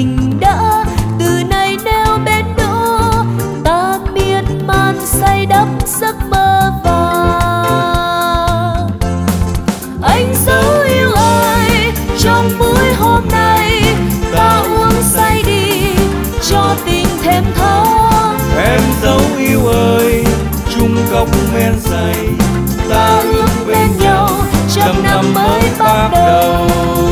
tình đã từ nay neo bên đó, ta miên man say đắm giấc mơ vàng. Anh dấu yêu ơi, trong buổi hôm nay ta uống say đi cho tình thêm thắm. Em dấu yêu ơi, chung cốc men say, ta ước bên nhau trăm năm mới bắt đầu.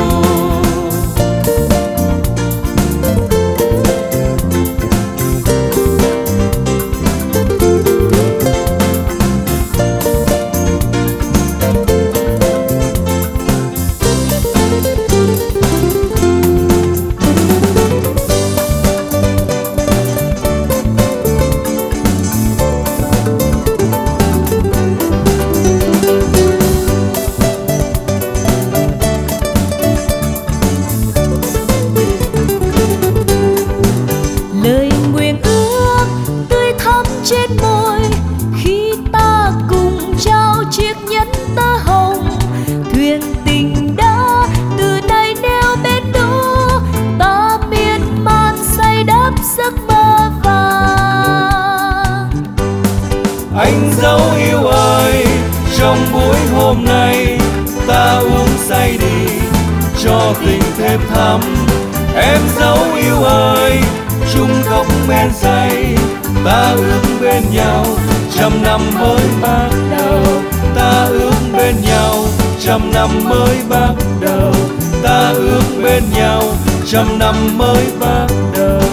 Lời nguyện ước tươi thắm trên môi khi ta cùng trao chiếc nhẫn tơ hồng. Thuyền tình đã từ nay neo bên đó, ta miên man say đắm giấc mơ vàng. Anh dấu yêu ơi, trong buổi hôm nay ta uống say đi cho tình thêm thắm. Em dấu yêu ơi, chung cốc men say, ta ước bên nhau trăm năm mới bắt đầu. Ta ước bên nhau trăm năm mới bắt đầu. Ta ước bên nhau trăm năm mới bắt đầu.